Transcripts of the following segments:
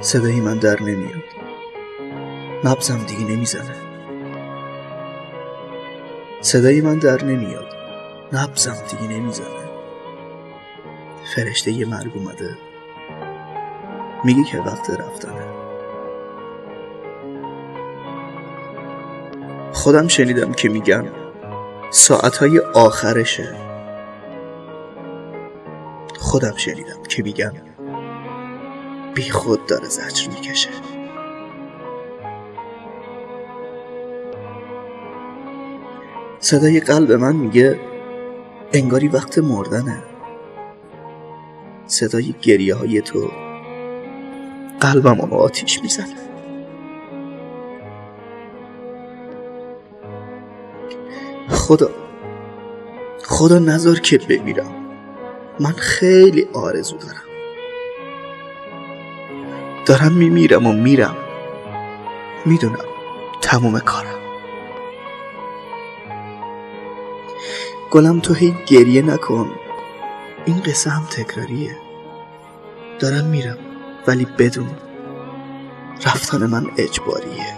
صدای من در نمیاد، نبضم دیگه نمیزنه. صدای من در نمیاد، نبضم دیگه نمیزنه. فرشته یه مرگ اومده میگه که وقت رفتنه. خودم شنیدم که میگن ساعتهای آخرشه. خودم شنیدم که میگن بی خود داره زجر میکشه. صدای قلب من میگه انگاری وقت مردنه. صدای گریه های تو قلبم رو آتیش میزنه. خدا نذار که بمیرم. من خیلی آرزو دارم میمیرم و میرم. میدونم تموم کارم. گلم تو هی گریه نکن، این قصه هم تکراریه. دارم میرم ولی بدون رفتن من اجباریه.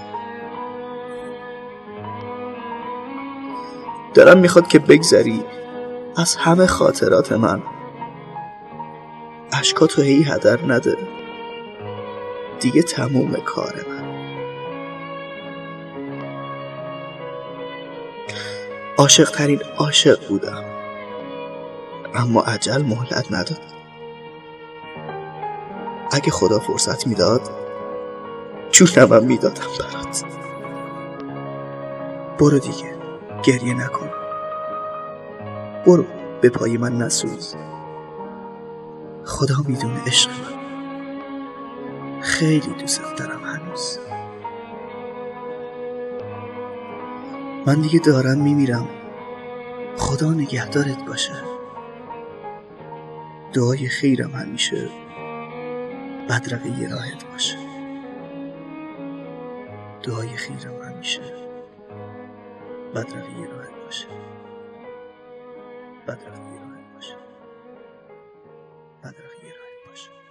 دلم میخواد که بگذری از همه خاطرات من. اشکاتو هی هدر نده، دیگه تموم کار من. عاشق ترین عاشق بودم، اما اجل مهلت نداد. اگه خدا فرصت میداد جونمم میدادم برات. برو دیگه، گریه نکن. برو به پای من نسوز. خدا میدونه عشق من خیلی دوست دارم هنوز. من دیگه دارم میمیرم. خدا نگهدارت باشه. دعای خیرم همیشه بدرقه راهت باشه. دعای خیرم همیشه بدرقه راهت باشه. بدرقه راهت باشه. بدرقه راهت باشه.